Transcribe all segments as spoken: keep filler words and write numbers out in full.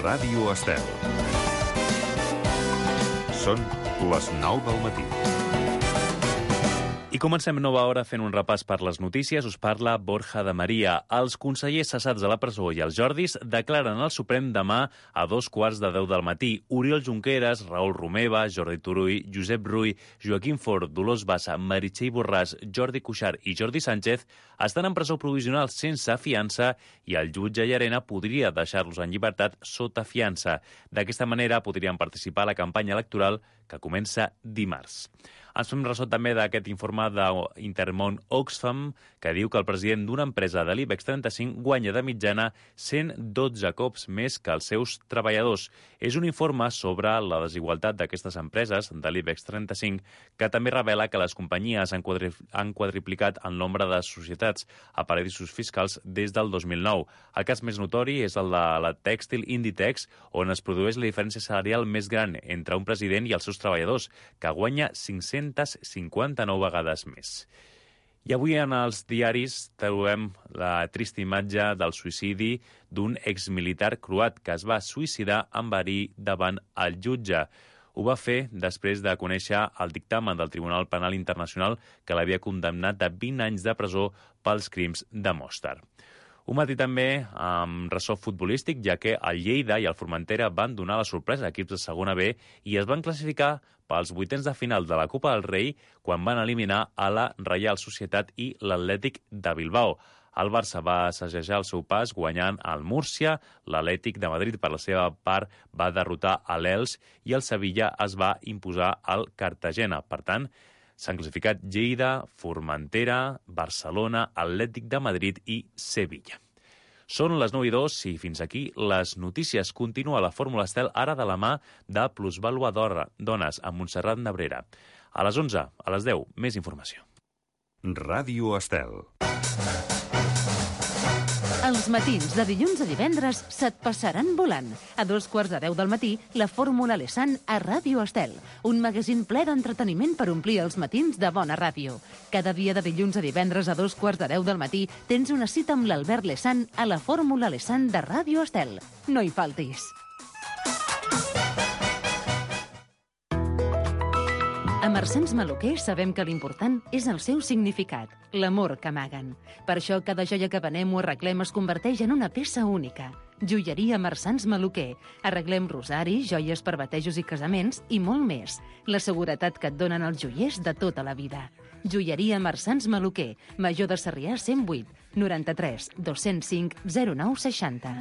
Ràdio Estel. Són les nou del matí. I comencem nova hora fent un repàs per les notícies. Us parla Borja de Maria. Els consellers cessats a la presó i els Jordis declaren al Suprem demà a dos quarts de deu del matí. Oriol Junqueras, Raül Romeva, Jordi Turull, Josep Rull, Joaquim Forn, Dolors Bassa, Meritxell Borràs, Jordi Cuixart i Jordi Sánchez estan en presó provisional sense fiança i el jutge Llarena podria deixar-los en llibertat sota fiança. D'aquesta manera podrien participar a la campanya electoral que comença dimarts. Ens fem ressò també d'aquest informe d'Intermón Oxfam, que diu que el president d'una empresa de l'IBEX trenta-cinc guanya de mitjana cent dotze cops més que els seus treballadors. És un informe sobre la desigualtat d'aquestes empreses de l'IBEX trenta-cinc que també revela que les companyies han, quadri han quadriplicat el nombre de societats a paradisos fiscals des del dos mil nou. El cas més notori és el de la tèxtil Inditex, on es produeix la diferència salarial més gran entre un president i els seus treballadors, que guanya cinc-centes cinquanta-nou vegades més. I avui en els diaris trobem la trista imatge del suïcidi d'un exmilitar croat que es va suïcidar amb verí davant el jutge. Ho va fer després de conèixer el dictamen del Tribunal Penal Internacional que l'havia condemnat a vint anys de presó pels crims de Mostar. Un matí també amb ressò futbolístic, ja que el Lleida i el Formentera van donar la sorpresa a equips de segona B i es van classificar pels vuitens de final de la Copa del Rei quan van eliminar a la Reial Societat i l'Atlètic de Bilbao. El Barça va assajar el seu pas guanyant al Múrcia, l'Atlètic de Madrid per la seva part va derrotar a l'Elx i el Sevilla es va imposar al Cartagena. Per tant, s'han classificat Lleida, Formentera, Barcelona, Atlètic de Madrid i Sevilla. Són les nou i dos i fins aquí les notícies. Continua la Fórmula Estel ara de la mà de Plusvàlua Dones amb Montserrat Nebrera. A les onze, a les deu, més informació. Ràdio Estel. Els matins de dilluns a divendres se't passaran volant. A dos quarts de deu del matí, la Fórmula Lesan a Ràdio Estel. Un magazín ple d'entreteniment per omplir els matins de bona ràdio. Cada dia de dilluns a divendres a dos quarts de deu del matí tens una cita amb l'Albert Lesan a la Fórmula Lesan de Ràdio Estel. No hi faltis. A Marsans Maluquer sabem que l'important és el seu significat, l'amor que amaguen. Per això cada joia que venem o arreglem es converteix en una peça única. Joieria Marsans Maluquer. Arreglem rosaris, joies per batejos i casaments i molt més. La seguretat que et donen els joiers de tota la vida. Joieria Marsans Maluquer. Major de Sarrià cent vuit, noranta-tres, dos-cents cinc, zero nou seixanta.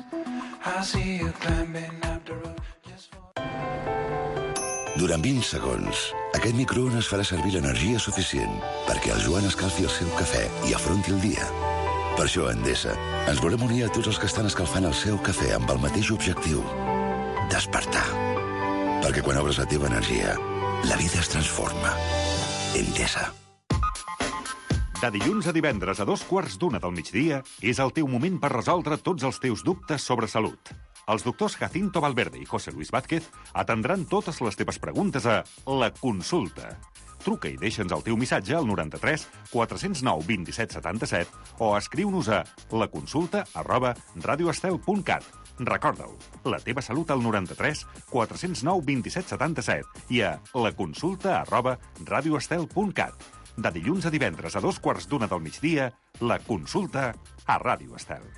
Durant vint segons, aquest microones farà servir l'energia suficient perquè el Joan escalfi el seu cafè i afronti el dia. Per això a Endesa ens volem unir a tots els que estan escalfant el seu cafè amb el mateix objectiu: despertar. Perquè quan obres la teva energia, la vida es transforma. Endesa. De dilluns a divendres a dos quarts d'una del migdia és el teu moment per resoldre tots els teus dubtes sobre salut. Els doctors Jacinto Valverde i José Luis Vázquez atendran totes les teves preguntes a La Consulta. Truca i deixa'ns el teu missatge al noranta-tres quatre zero nou vint-i-set setanta-set o escriu-nos a laconsulta arroba radioestel punt cat. Recorda-ho, la teva salut al noranta-tres quatre zero nou vint-i-set setanta-set i a laconsulta arroba radioestel punt cat. De dilluns a divendres a dos quarts d'una del migdia, La Consulta a Ràdio Estel.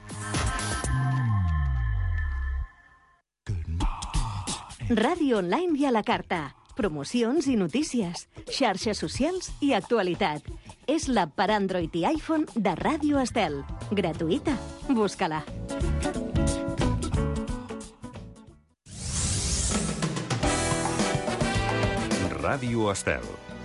Ràdio online i a la carta. Promocions i notícies, xarxes socials i actualitat. És l'app per Android i iPhone de Ràdio Estel. Gratuïta. Busca-la. Ràdio Estel.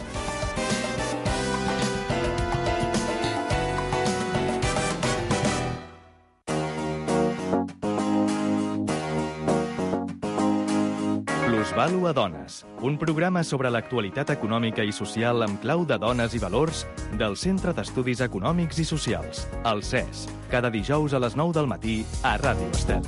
Plusvàlua Dones, un programa sobre l'actualitat econòmica i social amb clau de dones i valors del Centre d'Estudis Econòmics i Socials, el C E S, cada dijous a les nou del matí a Ràdio Estel.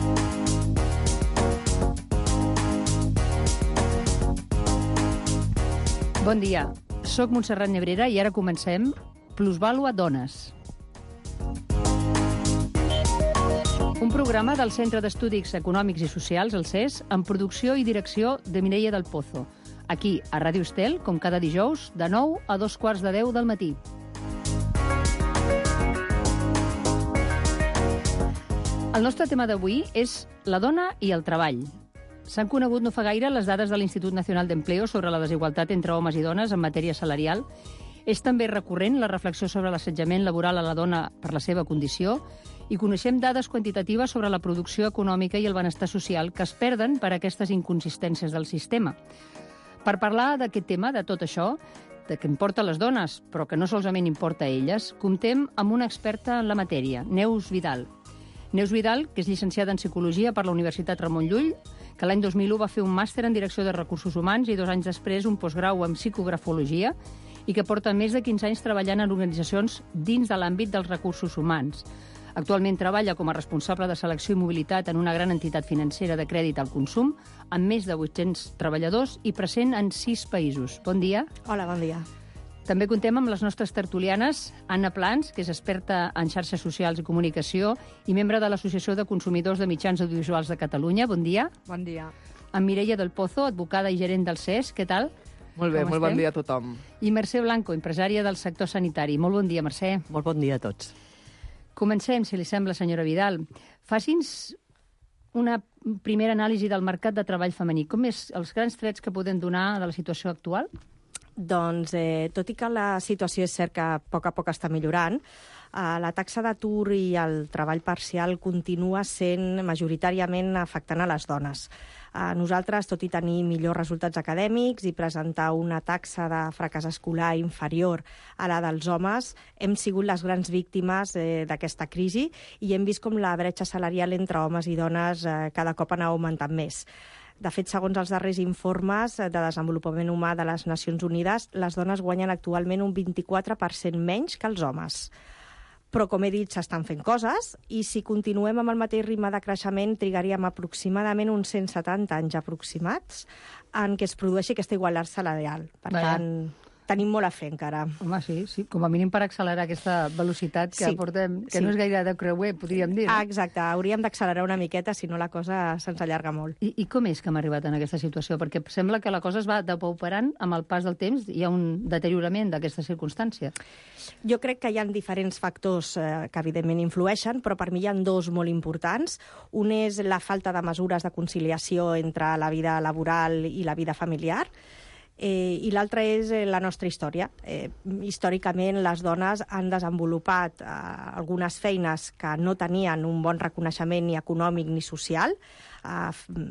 Bon dia, soc Montserrat Nebrera i ara comencem Plusvàlua Dones. Un programa del Centre d'Estudis Econòmics i Socials, el C E S, amb producció i direcció de Mireia del Pozo. Aquí, a Ràdio Estel, com cada dijous, de nou a dos quarts de deu del matí. El nostre tema d'avui és la dona i el treball. S'han conegut no fa gaire les dades de l'Institut Nacional d'Empleo sobre la desigualtat entre homes i dones en matèria salarial. És també recurrent la reflexió sobre l'assetjament laboral a la dona per la seva condició i coneixem dades quantitatives sobre la producció econòmica i el benestar social que es perden per aquestes inconsistències del sistema. Per parlar d'aquest tema, de tot això, de què importa a les dones, però que no solament importa a elles, comptem amb una experta en la matèria, Neus Vidal. Neus Vidal, que és llicenciada en Psicologia per la Universitat Ramon Llull, que l'any dos mil u va fer un màster en Direcció de Recursos Humans i dos anys després un postgrau en Psicografologia i que porta més de quinze anys treballant en organitzacions dins de l'àmbit dels recursos humans. Actualment treballa com a responsable de selecció i mobilitat en una gran entitat financera de crèdit al consum, amb més de vuit-cents treballadors i present en sis països. Bon dia. Hola, bon dia. També contem amb les nostres tertulianes, Anna Plans, que és experta en xarxes socials i comunicació i membre de l'Associació de Consumidors de Mitjans Audiovisuals de Catalunya. Bon dia. Bon dia. Amb Mireia del Pozo, advocada i gerent del C E S. Què tal? Molt bé, Com molt estem? bon dia a tothom. I Mercè Blanco, empresària del sector sanitari. Molt bon dia, Mercè. Molt bon dia a tots. Comencem, si li sembla, senyora Vidal. Faci'ns una primera anàlisi del mercat de treball femení. Com és els grans trets que podem donar de la situació actual? Doncs, eh, tot i que la situació és cert que a poc a poc està millorant, eh, la taxa d'atur i el treball parcial continua sent majoritàriament afectant a les dones. Eh, nosaltres, tot i tenir millors resultats acadèmics i presentar una taxa de fracàs escolar inferior a la dels homes, hem sigut les grans víctimes eh, d'aquesta crisi i hem vist com la bretxa salarial entre homes i dones eh, cada cop anava augmentant més. De fet, segons els darrers informes de desenvolupament humà de les Nacions Unides, les dones guanyen actualment un vint-i-quatre per cent menys que els homes. Però, com he dit, s'estan fent coses i si continuem amb el mateix ritme de creixement trigaríem aproximadament uns cent setanta anys aproximats en què es produeixi aquesta igualtat salarial. Per Vaja. tant, tenim molt a fer encara. Home, sí, sí, com a mínim per accelerar aquesta velocitat que Sí, portem, que sí. no és gaire de creuer, podríem dir. Ah, No? exacte, hauríem d'accelerar una miqueta, si no la cosa se'ns allarga molt. I, I com és que hem arribat en aquesta situació? Perquè sembla que la cosa es va depauperant amb el pas del temps, hi ha un deteriorament d'aquesta circumstància. Jo crec que hi ha diferents factors eh, que evidentment influeixen, però per mi hi ha dos molt importants. Un és la falta de mesures de conciliació entre la vida laboral i la vida familiar, Eh, i l'altre és eh, la nostra història. Eh, històricament, les dones han desenvolupat eh, algunes feines que no tenien un bon reconeixement ni econòmic ni social eh,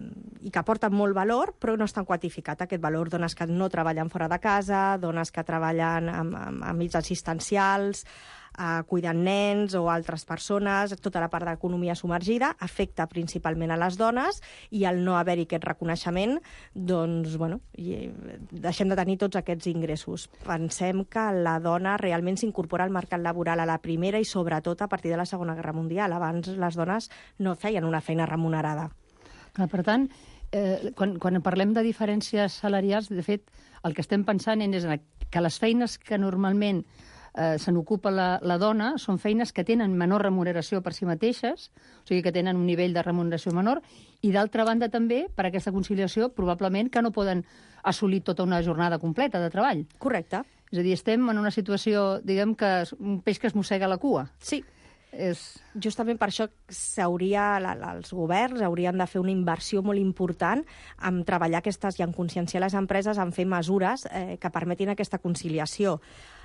i que aporten molt valor, però no estan quantificat aquest valor. Dones que no treballen fora de casa, dones que treballen en, en àmbits assistencials, Uh, cuidant nens o altres persones, tota la part d'economia submergida, afecta principalment a les dones i al no haver-hi aquest reconeixement, doncs, bueno, i deixem de tenir tots aquests ingressos. Pensem que la dona realment s'incorpora al mercat laboral a la primera i sobretot a partir de la Segona Guerra Mundial. Abans les dones no feien una feina remunerada. Clar, per tant, eh, quan, quan parlem de diferències salarials, de fet, el que estem pensant és que les feines que normalment Eh, se n'ocupa la, la dona, són feines que tenen menor remuneració per si mateixes, o sigui que tenen un nivell de remuneració menor, i d'altra banda també, per aquesta conciliació, probablement que no poden assolir tota una jornada completa de treball. Correcte. És a dir, estem en una situació, diguem que és un peix que es mossega la cua. Sí. És... Justament per això s'hauria, la, els governs haurien de fer una inversió molt important en treballar aquestes i en conscienciar les empreses en fer mesures eh, que permetin aquesta conciliació.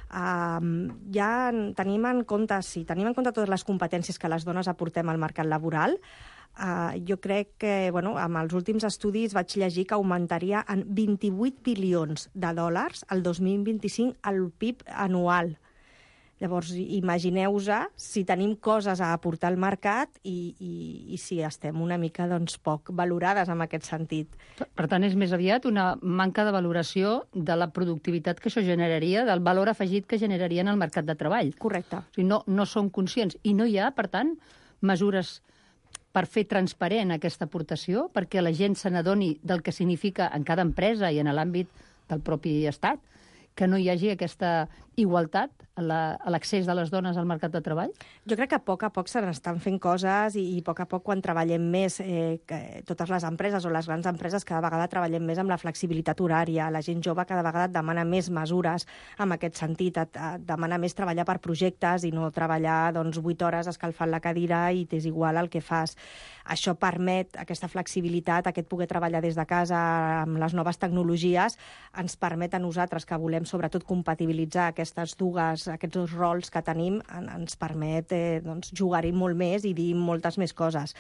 Uh, ja tenim en compte, si tenim en compte totes les competències que les dones aportem al mercat laboral, uh, jo crec que, bueno, amb els últims estudis vaig llegir que augmentaria en vint-i-vuit bilions de dòlars el dos mil vint-i-cinc el P I B anual. Llavors, imagineu-vos si tenim coses a aportar al mercat i, i, i si estem una mica doncs, poc valorades en aquest sentit. Per tant, és més aviat una manca de valoració de la productivitat que això generaria, del valor afegit que generaria en el mercat de treball. Correcte. O sigui, no, no som conscients. I no hi ha, per tant, mesures per fer transparent aquesta aportació, perquè la gent se n'adoni del que significa en cada empresa i en l'àmbit del propi Estat, que no hi hagi aquesta igualtat a l'accés de les dones al mercat de treball? Jo crec que a poc a poc se n'estan fent coses i, i a poc a poc quan treballem més, eh, que totes les empreses o les grans empreses cada vegada treballem més amb la flexibilitat horària. La gent jove cada vegada et demana més mesures en aquest sentit, et, et demana més treballar per projectes i no treballar doncs, vuit hores escalfant la cadira i t'és igual el que fas. Això permet, aquesta flexibilitat, aquest poder treballar des de casa amb les noves tecnologies, ens permet a nosaltres que volem sobretot compatibilitzar aquestes dues, aquests dos rols que tenim, en, ens permet eh, doncs, jugar-hi molt més i dir moltes més coses.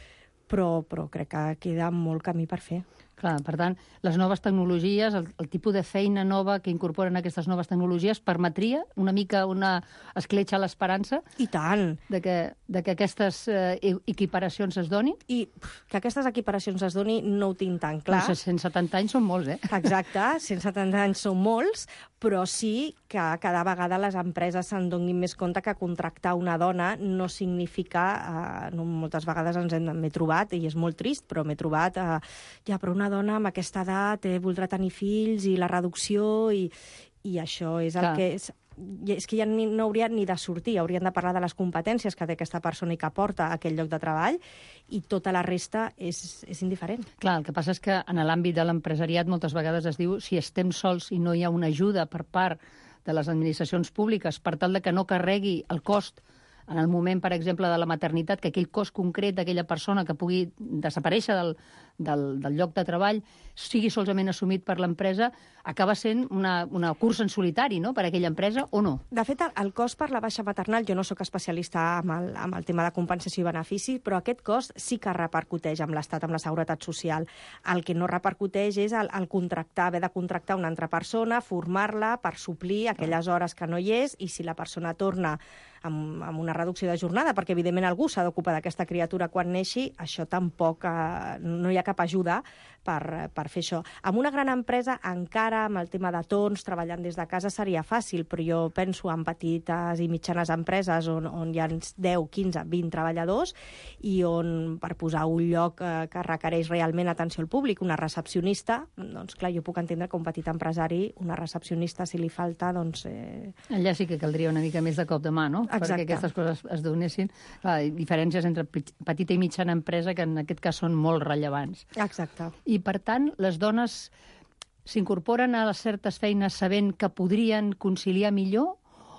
Però, però crec que queda molt camí per fer. Clar, per tant, les noves tecnologies, el, el tipus de feina nova que incorporen aquestes noves tecnologies permetria una mica una escletxa a l'esperança? I tant! De que, de que aquestes eh, equiparacions es donin? I pff, que aquestes equiparacions es donin no ho tinc tan clar. Doncs cent setanta anys són molts, eh? Exacte, cent setanta anys són molts, però sí que cada vegada les empreses se'n donin més compte que contractar una dona no significa... Eh, no, moltes vegades ens hem, m'he trobat, i és molt trist, però m'he trobat... Eh, ja, però una dona amb aquesta edat eh, voldrà tenir fills i la reducció i, i això és el Clar. que és... És que ja ni, no haurien ni de sortir, haurien de parlar de les competències que té aquesta persona i que porta a aquell lloc de treball i tota la resta és, és indiferent. Clar, el que passa és que en l'àmbit de l'empresariat moltes vegades es diu si estem sols i no hi ha una ajuda per part de les administracions públiques per tal de que no carregui el cost en el moment, per exemple, de la maternitat, que aquell cost concret d'aquella persona que pugui desaparèixer del, del, del lloc de treball sigui solament assumit per l'empresa, acaba sent una, una cursa en solitari, no?, per a aquella empresa, o no? De fet, el cost per la baixa maternal, jo no sóc especialista amb el, amb el tema de compensació i benefici, però aquest cost sí que repercuteix amb l'Estat, amb la Seguretat Social. El que no repercuteix és el, el contractar, haver de contractar una altra persona, formar-la per suplir aquelles hores que no hi és, i si la persona torna amb, amb una reducció de jornada, perquè evidentment algú s'ha d'ocupar d'aquesta criatura quan neixi, això tampoc, eh, no hi ha cap ajuda per, per fer això. Amb una gran empresa, encara amb el tema de torns, treballant des de casa, seria fàcil, però jo penso en petites i mitjanes empreses on, on hi ha deu, quinze, vint treballadors i on, per posar un lloc eh, que requereix realment atenció al públic, una recepcionista, doncs clar, jo puc entendre que un petit empresari, una recepcionista, si li falta, doncs... Eh... Allà sí que caldria una mica més de cop de mà, no? Exacte. Perquè aquestes coses es donessin. Clar, diferències entre petita i mitjana empresa que en aquest cas són molt rellevants. Exacte. I, per tant, les dones s'incorporen a les certes feines sabent que podrien conciliar millor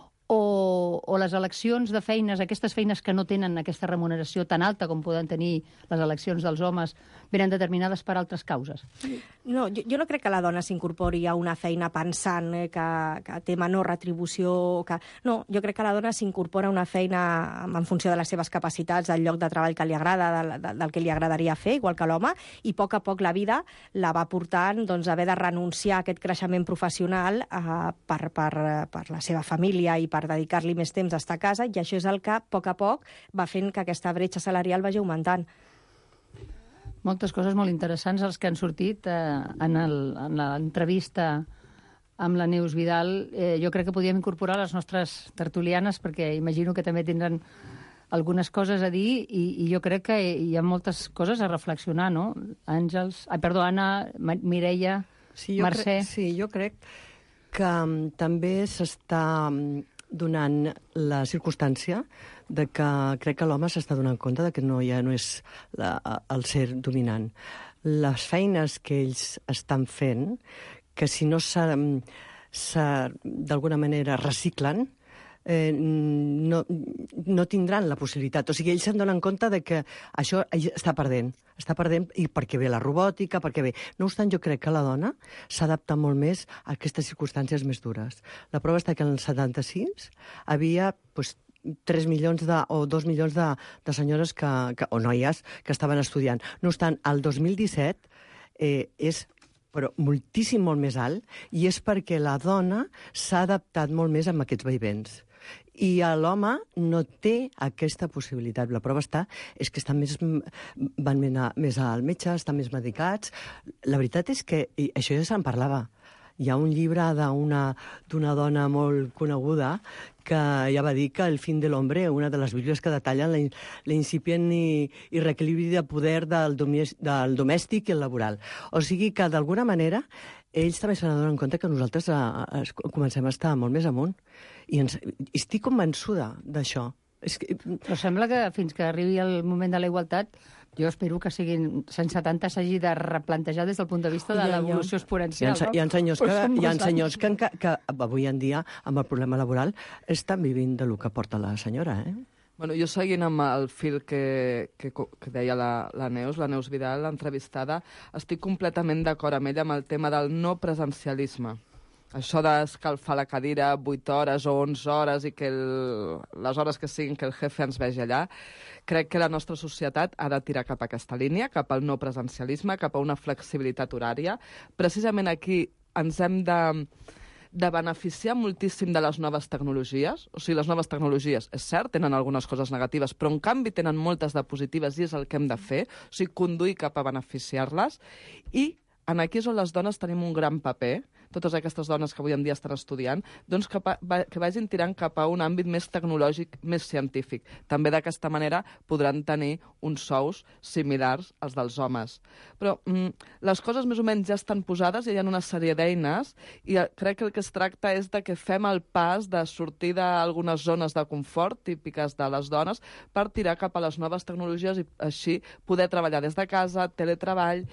o, o les eleccions de feines, aquestes feines que no tenen aquesta remuneració tan alta com poden tenir les eleccions dels homes, venen determinades per altres causes? No, jo, jo no crec que la dona s'incorpori a una feina pensant eh, que, que té menor retribució. Que... No, jo crec que la dona s'incorpora a una feina en funció de les seves capacitats, del lloc de treball que li agrada, del, del que li agradaria fer, igual que l'home, i a poc a poc la vida la va portant doncs, a haver de renunciar a aquest creixement professional eh, per, per, per la seva família i per dedicar-li més temps a estar a casa, i això és el que, a poc a poc, va fent que aquesta bretxa salarial vagi augmentant. Moltes coses molt interessants els que han sortit eh, en l'entrevista amb la Neus Vidal. Eh, jo crec que podríem incorporar les nostres tertulianes, perquè imagino que també tindran algunes coses a dir, i, i jo crec que hi ha moltes coses a reflexionar, no? Àngels... Ai, perdó, Anna, Mireia, sí, jo Mercè... Crec, sí, jo crec que um, també s'està donant la circumstància de que crec que l'home s'està donant compte de que no, ja no és la, el ser dominant. Les feines que ells estan fent, que si no d'alguna manera reciclen, eh, no, no tindran la possibilitat. O sigui, ells se'n donen compte de que això està perdent. Està perdent i perquè ve la robòtica, perquè ve... No obstant, jo crec que la dona s'adapta molt més a aquestes circumstàncies més dures. La prova està que en el setanta-sis havia pues, tres milions de, o dos milions de, de senyores que, que, o noies que estaven estudiant. No obstant, el dos mil disset eh, és però moltíssim molt més alt, i és perquè la dona s'ha adaptat molt més amb aquests vaivents. I l'home no té aquesta possibilitat. La prova està és que estan més, van més al metge, estan més medicats. La veritat és que, i això ja se'n parlava, Hi ha un llibre d'una dona molt coneguda que ja va dir que El fin de l'hombre, una de les bíblies que detallen l'incipient i, i reequilibri de poder del, del domèstic i el laboral. O sigui que, d'alguna manera, ells també se n'adonen compte que nosaltres a, a, a, comencem a estar molt més amunt. I ens, estic convençuda d'això. És que... Però sembla que fins que arribi el moment de la igualtat, jo espero que siguin cent setanta s'hagi de replantejar des del punt de vista de l'evolució exponencial. Hi ha, hi ha senyors, que, hi ha senyors que, que, que avui en dia, amb el problema laboral, estan vivint del que porta la senyora, eh? Bueno, jo seguint amb el fil que, que, que deia la, la Neus, la Neus Vidal, l'entrevistada, estic completament d'acord amb ella amb el tema del no presencialisme. Això d'escalfar la cadira vuit hores o onze hores i que el, les hores que siguin que el jefe ens vegi allà, crec que la nostra societat ha de tirar cap a aquesta línia, cap al no presencialisme, cap a una flexibilitat horària. Precisament aquí ens hem de, de beneficiar moltíssim de les noves tecnologies. O sigui, les noves tecnologies, és cert, tenen algunes coses negatives, però en canvi tenen moltes de positives i és el que hem de fer, o sigui, conduir cap a beneficiar-les. I en aquí és on les dones tenim un gran paper, totes aquestes dones que avui en dia estan estudiant, doncs que, que vagin tirant cap a un àmbit més tecnològic, més científic. També d'aquesta manera podran tenir uns sous similars als dels homes. Però mm, les coses més o menys ja estan posades i hi ha una sèrie d'eines i crec que el que es tracta és de que fem el pas de sortir d'algunes zones de confort típiques de les dones per tirar cap a les noves tecnologies i així poder treballar des de casa, teletreball,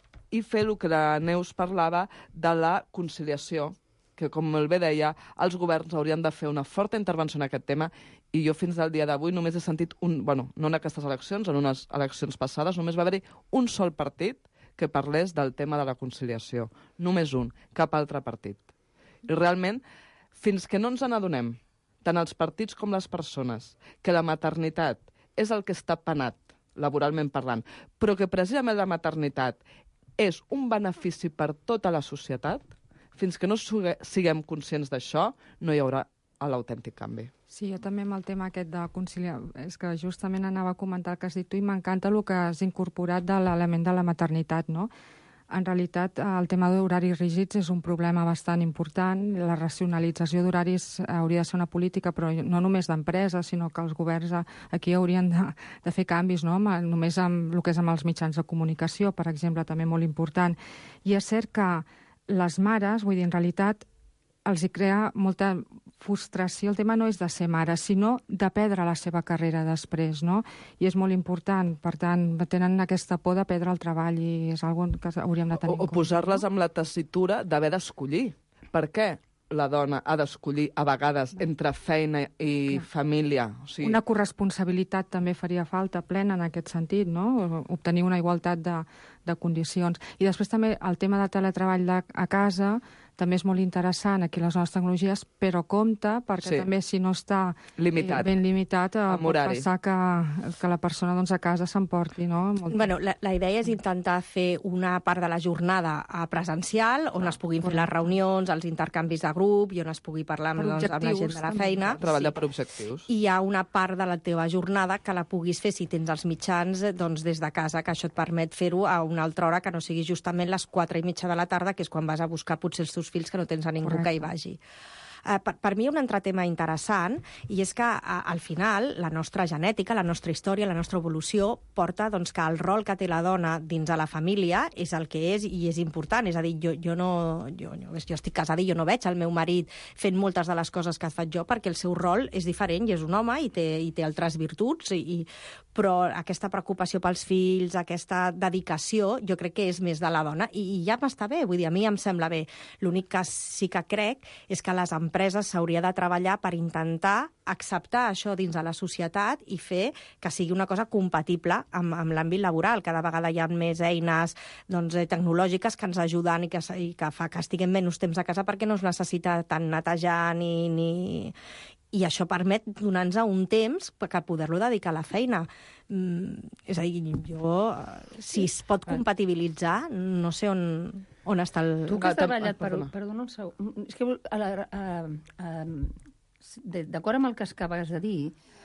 i fer el que la Neus parlava de la conciliació, que, com molt bé deia, els governs haurien de fer una forta intervenció en aquest tema, i jo fins al dia d'avui només he sentit un... Bueno, no en aquestes eleccions, en unes eleccions passades, només va haver-hi un sol partit que parlés del tema de la conciliació. Només un, cap altre partit. I realment, fins que no ens n'adonem, tant els partits com les persones, que la maternitat és el que està penat, laboralment parlant, però que precisament la maternitat és un benefici per tota la societat, fins que no siguem conscients d'això, no hi haurà l'autèntic canvi. Sí, jo també amb el tema aquest de conciliar, és que justament anava a comentar el que has dit tu i m'encanta el que has incorporat de l'element de la maternitat, no? En realitat, el tema d'horaris rígids és un problema bastant important. La racionalització d'horaris hauria de ser una política, però no només d'empreses, sinó que els governs aquí haurien de, de fer canvis, no? Només amb el que és amb els mitjans de comunicació, per exemple, també molt important. I és cert que les mares, vull dir, en realitat, els hi crea molta frustració. El tema no és de ser mare, sinó de perdre la seva carrera després, no? I és molt important. Per tant, tenen aquesta por de perdre el treball i és una cosa que hauríem de tenir en compte. O posar-les amb la tessitura d'haver d'escollir. Per què la dona ha d'escollir a vegades entre feina i Clar. família? O sigui... Una corresponsabilitat també faria falta plena en aquest sentit, no? Obtenir una igualtat de, de condicions. I després també el tema de teletreball de, a casa també és molt interessant aquí les noves tecnologies, però compte, perquè sí. també si no està limitat. Eh, ben limitat, eh, pot passar que, que la persona doncs, a casa s'emporti. No? Molt... Bueno, la, la idea és intentar fer una part de la jornada presencial, on ah, es puguin fer les reunions, els intercanvis de grup, i on es pugui parlar amb, doncs, amb la gent de la feina. Treballar sí. per objectius. I hi ha una part de la teva jornada que la puguis fer, si tens els mitjans, doncs, des de casa, que això et permet fer-ho a una altra hora que no sigui justament les quatre i mitja de la tarda, que és quan vas a buscar potser els teus fills que no tens a ningú Correcte. que hi vagi. Uh, per, per mi hi ha un altre tema interessant, i és que uh, al final la nostra genètica, la nostra història, la nostra evolució porta doncs, que el rol que té la dona dins de la família és el que és i és important. És a dir, jo, jo, no, jo, jo, jo estic casada i jo no veig el meu marit fent moltes de les coses que faig jo perquè el seu rol és diferent i és un home i té, i té altres virtuts, i, i, però aquesta preocupació pels fills, aquesta dedicació, jo crec que és més de la dona i, i ja m'està bé, vull dir, a mi em sembla bé. L'únic que sí que crec és que les empreses s'hauria de treballar per intentar acceptar això dins de la societat i fer que sigui una cosa compatible amb, amb l'àmbit laboral. Cada vegada hi ha més eines doncs, tecnològiques que ens ajuden i que, i que fa que estiguem menys temps a casa perquè no es necessita tant netejar ni... ni... I això permet donar-nos un temps per poder-lo dedicar a la feina. Mm, és a dir, jo, si es pot compatibilitzar, no sé on, on està el... Tu que has treballat per... Perdona un segon. És que, d'acord amb el que acabes de dir,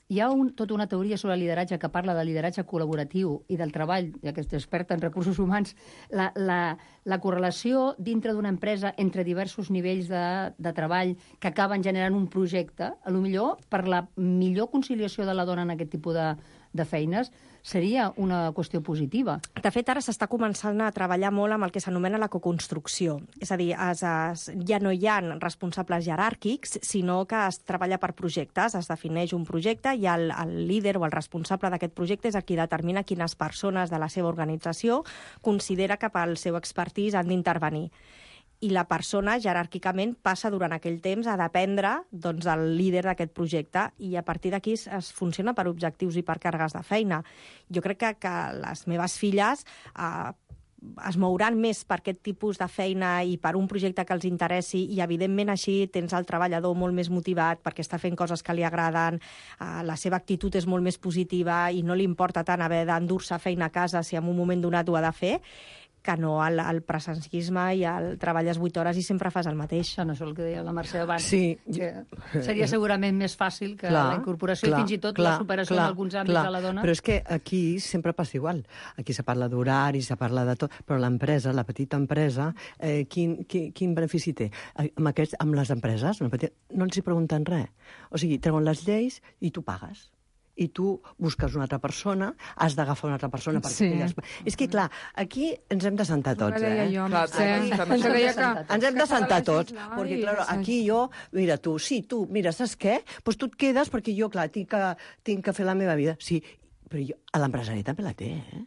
Hi ha un, tota una teoria sobre lideratge que parla de lideratge col·laboratiu i del treball, ja que ets experta en recursos humans, la, la, la correlació dintre d'una empresa entre diversos nivells de, de treball que acaben generant un projecte, a lo millor per la millor conciliació de la dona en aquest tipus de, de feines, seria una qüestió positiva. De fet, ara s'està començant a treballar molt amb el que s'anomena la coconstrucció. És a dir, es, es, ja no hi ha responsables jeràrquics, sinó que es treballa per projectes. Es defineix un projecte i el, el líder o el responsable d'aquest projecte és el qui determina quines persones de la seva organització considera que pel seu expertís han d'intervenir. I la persona, jeràrquicament, passa durant aquell temps a dependre doncs, del líder d'aquest projecte i a partir d'aquí es, es funciona per objectius i per càrregues de feina. Jo crec que, que les meves filles eh, es mouran més per aquest tipus de feina i per un projecte que els interessi i, evidentment, així tens el treballador molt més motivat perquè està fent coses que li agraden, eh, la seva actitud és molt més positiva i no li importa tant haver d'endur-se feina a casa si en un moment donat ho ha de fer, que no al, al presencisme i al treballes vuit hores i sempre fas el mateix. Això no és el que deia la Mercè abans. Sí. Que seria segurament més fàcil que clar, la incorporació clar, i fins i tot clar, la superació clar, en alguns àmbits clar. de la dona. Però és que aquí sempre passa igual. Aquí se parla d'horari, se parla de tot, però l'empresa, la petita empresa, eh, quin, quin, quin benefici té? Amb, aquests, amb les empreses no els hi pregunten res. O sigui, treuen les lleis i tu pagues. I tu busques una altra persona, has d'agafar una altra persona perquè Sí. elles... És que, clar, aquí ens hem de sentar tots, eh? Jo, Clar, Mercè, aquí ens ens deia que... Ens hem de sentar tots, Ai, perquè, clar, sí. aquí jo, mira, tu, sí, tu, mira, saps què? Doncs tu et quedes perquè jo, clar, tinc que, tinc que fer la meva vida. Sí, però jo, a l'empresari també la té, eh?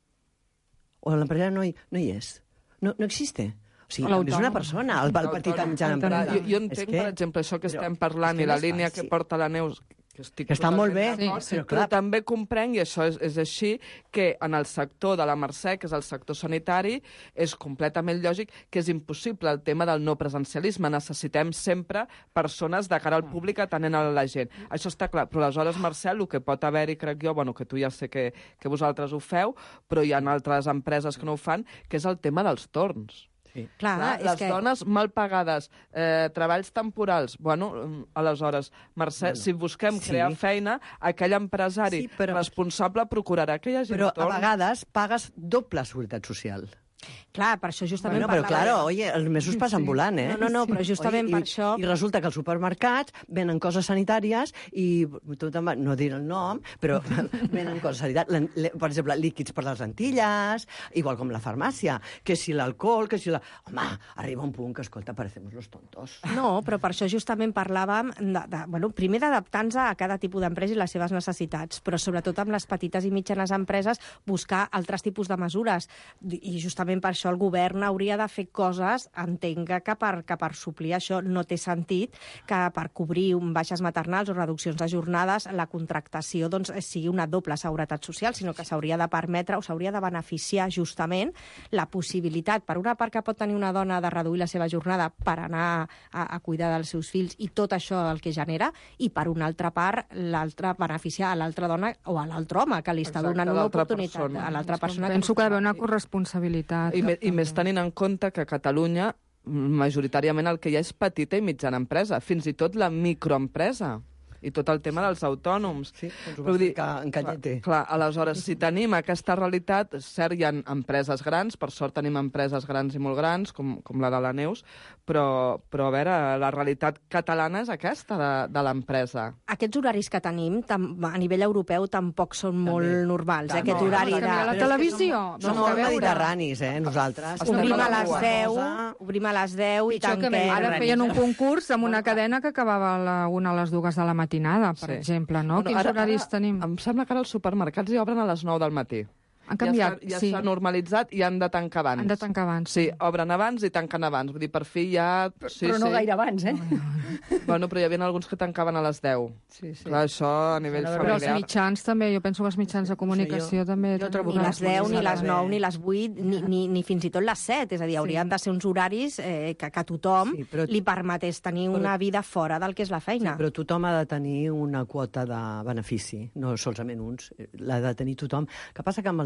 O l'empresari no, hi, no hi és. No, no existe. O sigui, és una persona, el, el petit i mitjana empresa. Jo, jo entenc, que... per exemple, això que però, estem parlant que i la no és línia fàcil. que porta la Neus, que estic Que està molt bé, totalment d'acord, sí, però però clar. també comprenc, i això és, és així, que en el sector de la Mercè, que és el sector sanitari, és completament lògic que és impossible el tema del no presencialisme. Necessitem sempre persones de cara al públic atenent a la gent. Això està clar, però aleshores, Mercè, el que pot haver-hi, crec jo, bueno, que tu ja sé que, que vosaltres ho feu, però hi ha altres empreses que no ho fan, que és el tema dels torns. Sí. Clar, Clar, és les que... dones mal pagades, eh, treballs temporals... Bueno, aleshores, Mercè, Bueno, si busquem sí. crear feina, aquell empresari Sí, però- responsable procurarà que hi hagi Però a torn. vegades pagues doble seguretat social. Clar, per això justament Bueno, però parlava... claro, oye, els mesos passen volant, eh? No, no, no, però justament Oye, per i, això... I resulta que als supermercats venen coses sanitàries i, tothom, va- no diré el nom, però venen coses sanitàries. Le- Per exemple, líquids per les lentilles, igual com la farmàcia, que si l'alcohol, que si la... Home, arriba un punt que, escolta, parecemos los tontos. No, però per això justament parlàvem, de, de, bueno, primer d'adaptar-nos a cada tipus d'empresa i les seves necessitats, però sobretot amb les petites i mitjanes empreses buscar altres tipus de mesures. I justament per això el govern hauria de fer coses, entenc que per, que per suplir això no té sentit que per cobrir un baixes maternals o reduccions de jornades la contractació doncs, sigui una doble seguretat social, sinó que s'hauria de permetre o s'hauria de beneficiar justament la possibilitat, per una part que pot tenir una dona de reduir la seva jornada per anar a, a cuidar dels seus fills i tot això el que genera, i per una altra part l'altra beneficiar a l'altra dona o a l'altre home que li està Exacte, donant una l'altra oportunitat persona. a l'altra persona. Penso que hi ha d'haver una Sí. corresponsabilitat. I, me, I més tenint en compte que a Catalunya majoritàriament el que hi ha és petita i mitjana empresa, fins i tot la microempresa. I tot el tema dels autònoms. Sí, ens ho Però va vull dir, explicar en Canyete. Clar, clar, aleshores, si tenim aquesta realitat, cert, hi ha empreses grans, per sort tenim empreses grans i molt grans, com, com la de la Neus, però, però a veure, la realitat catalana és aquesta de, de l'empresa. Aquests horaris que tenim tam, a nivell europeu tampoc són També. molt normals. Eh? Aquest No, horari no, de... a la televisió. Som, No, som a molt veure. mediterranis, eh, nosaltres. Estem Obrim a a la les cua. deu, obrim a les deu i Pitjor que tanquem. Ara Mediterrani. feien un concurs amb una cadena que acabava a la una a les dues de la matinada, per Sí. exemple, no? Bueno, Quins ara- horaris ara tenim? Em sembla que ara els supermercats hi obren a les nou del matí. Han canviat, ja sí. s'ha normalitzat i han de tancar abans. Han de tancar abans. Sí, obren abans i tanquen abans. Vull dir, per fi ja... Sí, Però no sí. gaire abans, eh? Bueno, però hi havia alguns que tancaven a les deu. Sí, sí. Clar, això a nivell Però Però els familiar... mitjans també, jo penso que els mitjans de comunicació jo- també... jo tenen trobo Ni una les deu, ni les responsabilitat. nou, ni les vuit, ni, ni, ni fins i tot les set. És a dir, haurien de ser uns horaris eh, que, que tothom Sí, però- li permetés tenir una vida fora del que és la feina. Però tothom ha de tenir una quota de benefici, no solament uns, l'ha de tenir tothom. El que passa que amb el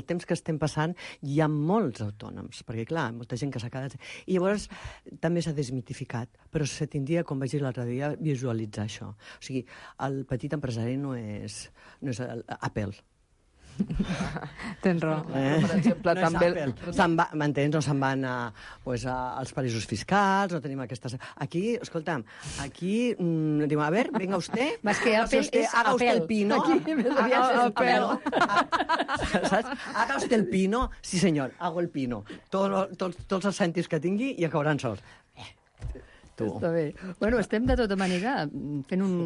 temps que estem passant, hi ha molts autònoms, perquè, clar, molta gent que s'ha quedat... I llavors també s'ha desmitificat, però se tindria, com vaig dir l'altre dia, visualitzar això. O sigui, el petit empresari no és, no és Apple. Tens raó. Eh? Per exemple, no també... Va, m'entens? No se'n van a, pues, a, als paraïsos fiscals, no tenim aquestes... Aquí, escolta'm, aquí mmm, diu, a ver, venga usted... Más que Apple usted, es haga usted Apple. el pino. Aquí, haga, Apple. ¿Sabes? Haga usted el pino. Sí, senyor, hago el pino. Tot, tot, tots els cèntims que tingui i acabaran sols. Eh, tu. Està bé. Bueno, estem de tota manera fent un...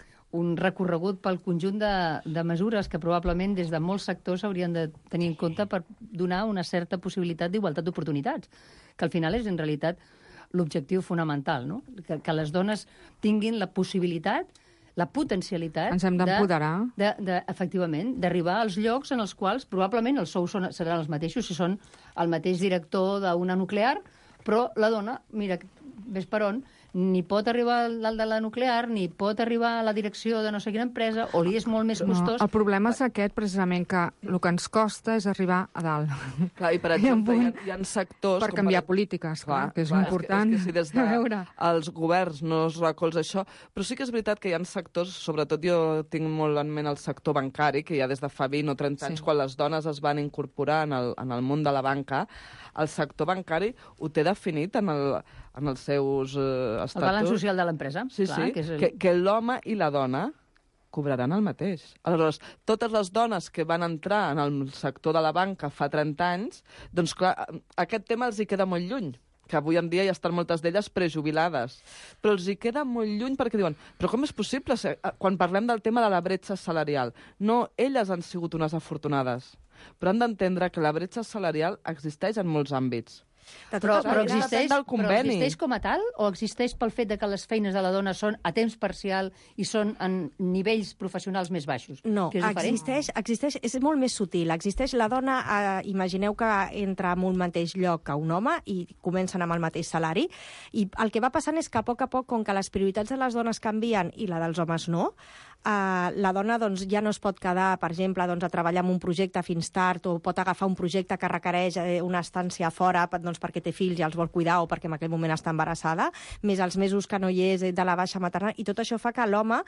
un recorregut pel conjunt de, de mesures que probablement des de molts sectors s'haurien de tenir en compte per donar una certa possibilitat d'igualtat d'oportunitats, que al final és en realitat l'objectiu fonamental, no? Que, que les dones tinguin la possibilitat, la potencialitat... Ens hem d'empoderar. De, de, de, efectivament, d'arribar als llocs en els quals probablement els sous són, seran els mateixos si són el mateix director d'una nuclear, però la dona, mira, ves per on, ni pot arribar al dalt de la nuclear, ni pot arribar a la direcció de no sé quina empresa, o li és molt més costós... No, el problema és aquest, precisament, que el que ens costa és arribar a dalt. Clar, i per exemple, hi ha, hi ha sectors... Per canviar per... polítiques, clar, clar, que és clar, important. És que, és que si des de els governs no es recolza això, però sí que és veritat que hi ha sectors, sobretot jo tinc molt en ment el sector bancari, que ja des de fa vint o trenta anys, sí. Quan les dones es van incorporar en el, en el món de la banca, el sector bancari ho té definit en, el, en els seus eh, estatuts. El balanç social de l'empresa. Sí, clar, sí, que, és el... que, que l'home i la dona cobraran el mateix. Aleshores, totes les dones que van entrar en el sector de la banca fa trenta anys, doncs clar, aquest tema els hi queda molt lluny, que avui en dia ja estan moltes d'elles prejubilades. Però els hi queda molt lluny perquè diuen, però com és possible, quan parlem del tema de la bretxa salarial, no, elles han sigut unes afortunades, però han d'entendre que la bretxa salarial existeix en molts àmbits. Però, però, existeix, del però existeix com a tal o existeix pel fet de que les feines de la dona són a temps parcial i són en nivells professionals més baixos? No, que és existeix, existeix, és molt més sutil. Existeix la dona, eh, imagineu que entra en un mateix lloc que un home i comencen amb el mateix salari, i el que va passant és que a poc a poc, com que les prioritats de les dones canvien i la dels homes no, Uh, la dona doncs, ja no es pot quedar, per exemple, doncs, a treballar en un projecte fins tard, o pot agafar un projecte que requereix eh, una estància fora doncs, perquè té fills i els vol cuidar o perquè en aquell moment està embarassada, més els mesos que no hi és de la baixa maternal, i tot això fa que l'home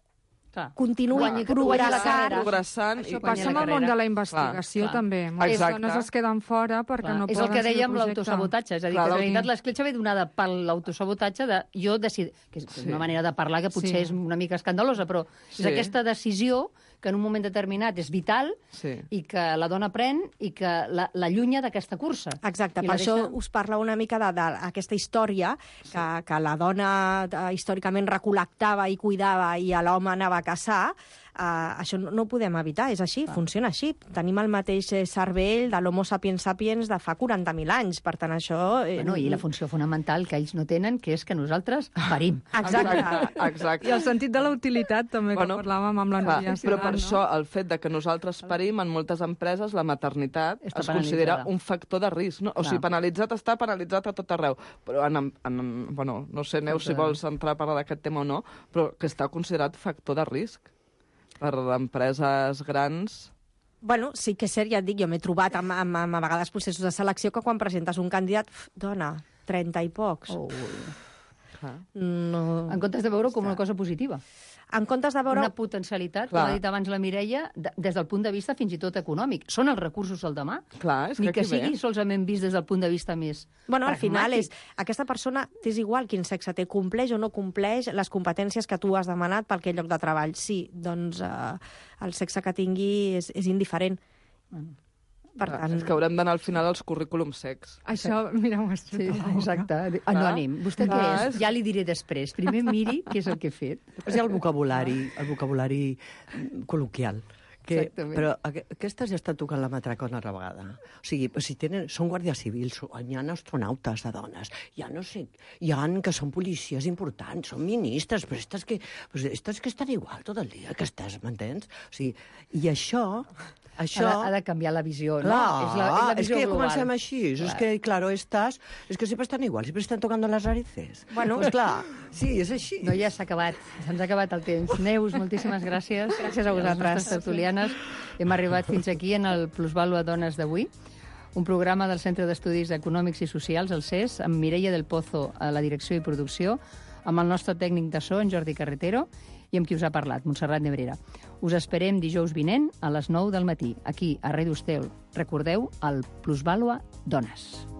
continuï progressant. progressant Això passa amb el món de la investigació, clar, també. Moltes dones es queden fora perquè clar. no és poden... És el que dèiem l'autosabotatge. És a dir, clar, que en realitat l'escletxa ve donada per l'autosabotatge de jo decid... que és sí. una manera de parlar que potser sí. és una mica escandalosa, però sí. és aquesta decisió que en un moment determinat és vital sí. i que la dona pren i que la, la allunya d'aquesta cursa. Exacte, I per això deixa... us parla una mica d'aquesta història, que, sí. que la dona històricament recol·lectava i cuidava i l'home anava a caçar. Uh, això no, no ho podem evitar, és així, ah. funciona així. Tenim el mateix cervell de l'Homo sapiens sapiens de fa quaranta mil anys, per tant això... Eh... Bueno, i la funció fonamental que ells no tenen, que és que nosaltres parim. Exacte. Exacte. I el sentit de la utilitat, també, bueno, que parlàvem amb la Núria. Però per no? això, el fet de que nosaltres parim, en moltes empreses, la maternitat està es considera un factor de risc. No? O sigui, penalitzat està penalitzat a tot arreu. Però, en, en, bueno, no sé, Neus, si vols entrar a parlar d'aquest tema o no, però que està considerat factor de risc per empreses grans. Bueno, sí que és cert, ja et dic, jo m'he trobat amb, amb, amb a vegades processos de selecció que quan presentes un candidat, pf, dona, trenta i pocs. Oh. No. En comptes de veure com una cosa positiva. En comptes de veure... Una potencialitat, clar. Com ha dit abans la Mireia, de, des del punt de vista fins i tot econòmic. Són els recursos del demà. Clar, és Ni que, que sigui solament vist des del punt de vista més Bueno, al pragmàtic. final és... Aquesta persona, t'és igual quin sexe té, compleix o no compleix les competències que tu has demanat per aquell lloc de treball. Sí, doncs eh, el sexe que tingui és, és indiferent. Bueno. Per tant... És que haurem d'anar al final als currículums secs. Això, mira, m'ho has sí, exacte. Anònim. Vostè què és? Ja li diré després. Primer miri què és el que he fet. És el vocabulari, el vocabulari col·loquial. Que, però aquestes ja estan tocant la matraca una altra vegada. O sigui, si tenen, són guàrdies civils, hi ha astronautes de dones, hi ha, no sé, hi ha que són policies importants, són ministres, però aquestes que, però aquestes que estan igual tot el dia, que estàs, m'entens? O sigui, i això... Això... Ha, de, ha de canviar la visió, clar, no? És la, és la visió és que global. comencem així. Clar. És que, claro, estas... És que sempre estan igual, sempre estan tocando las narices. Bueno, pues clar, sí, és així. No, ja s'ha acabat. Se'ns ha acabat el temps. Neus, moltíssimes gràcies. Gràcies a vosaltres, tertulianes. Hem arribat fins aquí en el Plusvàlua Dones d'avui, un programa del Centre d'Estudis Econòmics i Socials, el C E S, amb Mireia del Pozo a la direcció i producció, amb el nostre tècnic de so, en Jordi Carretero, i amb qui us ha parlat, Montserrat Nebrera. Us esperem dijous vinent a les nou del matí, aquí, a Ràdio Estel. Recordeu, el Plusvàlua Dones.